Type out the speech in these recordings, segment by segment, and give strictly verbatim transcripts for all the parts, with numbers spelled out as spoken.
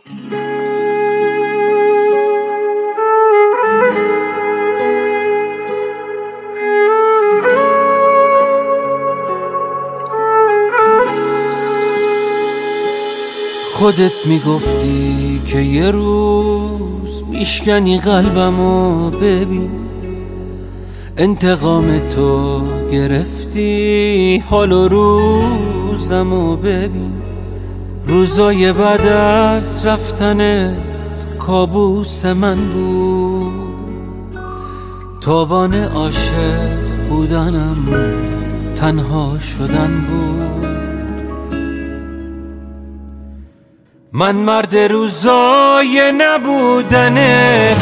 خودت میگفتی که یه روز میشکنی قلبمو، ببین انتقام تو گرفتی حال و روزمو، ببین روزای بعد از رفتنت کابوس من بود، تاوان عاشق بودنم تنها شدن بود. من مرد روزای نبودنت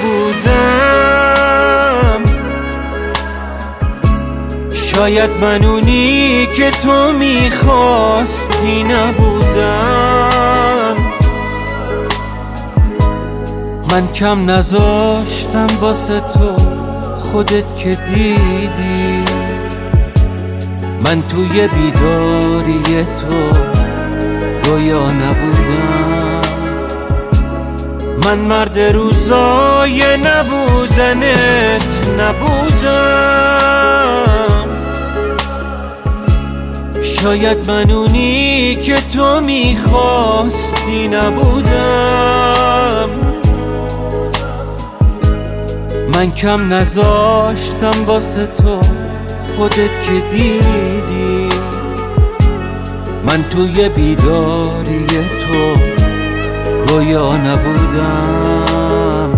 نبودم، شاید من اونی که تو میخواستی نبودم. من کم نذاشتم واسه تو، خودت که دیدی من توی بیداری تو رویا نبودم. من مرد روزای نبودنت نبودم، شاید من اونی که تو میخواستی نبودم. من کم نذاشتم واسه تو، خودت که دیدی من توی بیداری تو رویا نبودم.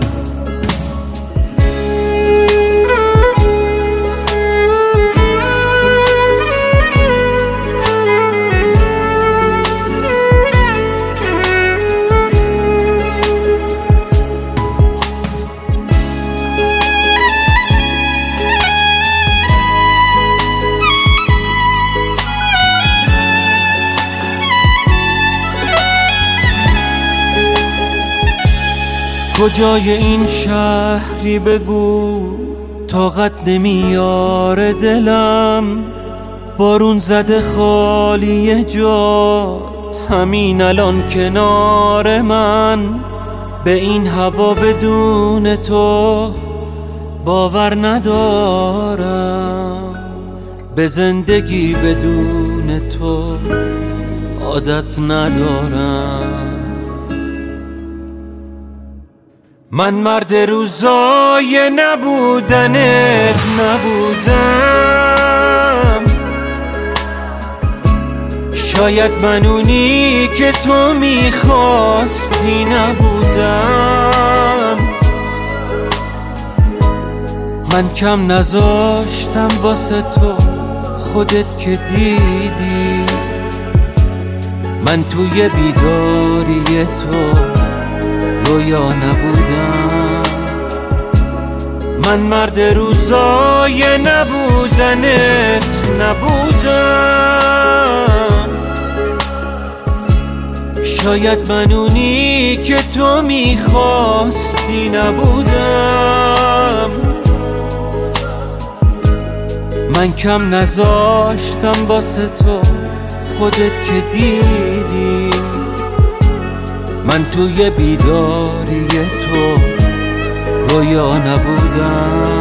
کجای این شهری بگو طاقت نمیاره دلم، بارون زده خالی جات همین الان کنار من. به این هوا بدون تو باور ندارم، به زندگی بدون تو عادت ندارم. من مرد روزای نبودنت نبودم، شاید من اونی که تو میخواستی نبودم. من کم نذاشتم واسه تو، خودت که دیدی من توی بیداری تو رویا نبودم. من مرد روزای نبودنت نبودم، شاید من اونی که تو میخواستی نبودم. من کم نذاشتم واسه تو، خودت که دیدی من توی بیداری تو رویا نبودم.